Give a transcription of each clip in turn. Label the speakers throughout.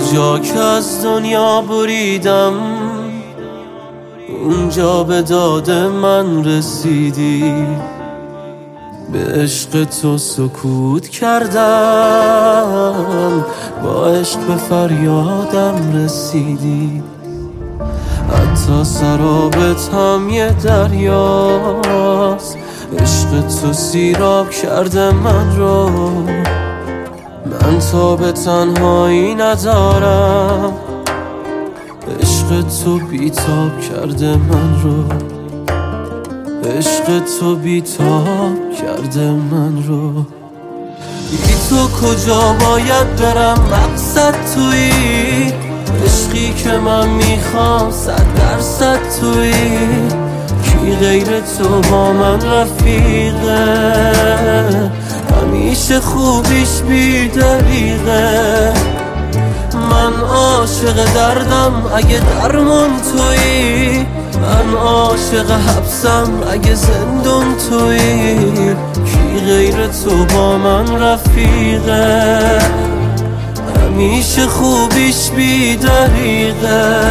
Speaker 1: کجا که از دنیا بریدم اونجا به داد من رسیدی، به عشق تو سکوت کردم، با عشق به فریادم رسیدی. حتی سرابت هم یه دریاست، عشق تو سیراب کرده من رو. من تا به تنهایی ندارم، عشق تو بیتاب کرده من رو، عشق تو بیتاب کرده من رو. بی تو کجا باید برم، مقصد تویی، عشقی که من میخوام 100% تویی. کی غیر تو با من رفیقه، همیشه خوبیش بی دریغه. من عاشق دردم اگه درمون تویی، من عاشق حبسم اگه زندون تویی. کی غیر تو با من رفیقه، همیشه خوبیش بی دریغه.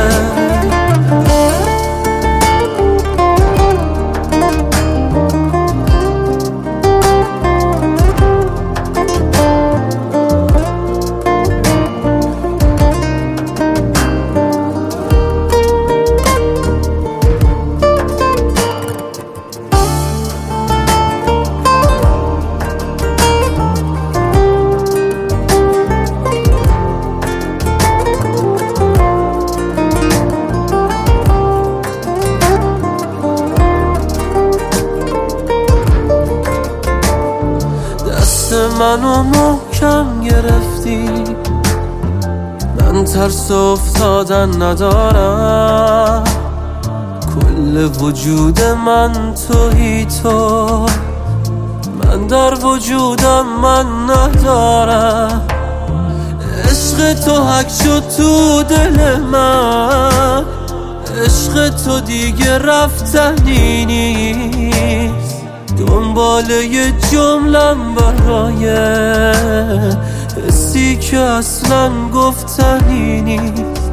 Speaker 1: منو محکم گرفتی، من ترس افتادن ندارم. کل وجود من تویی تو، من در وجودم من ندارم. عشق تو حک شد تو دل من، عشق تو دیگه رفتنی نیست. دنبال یه جملم برای حسی که اصلا گفتنی نیست.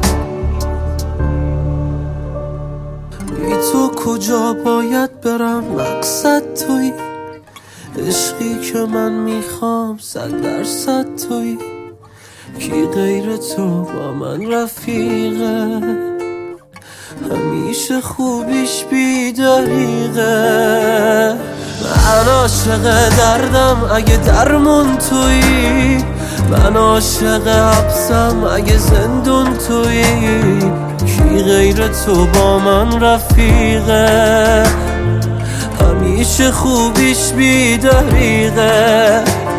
Speaker 1: بی تو کجا باید برم، مقصد تویی، عشقی که من میخوام 100% تویی. کی غیر تو با من رفیقه، همیشه خوبیش بی دریغه. من عاشق دردم اگه درمون تویی، من عاشق حبسم اگه زندون تویی. کی غیر تو با من رفیقه، همیشه خوبیش بی دریغه.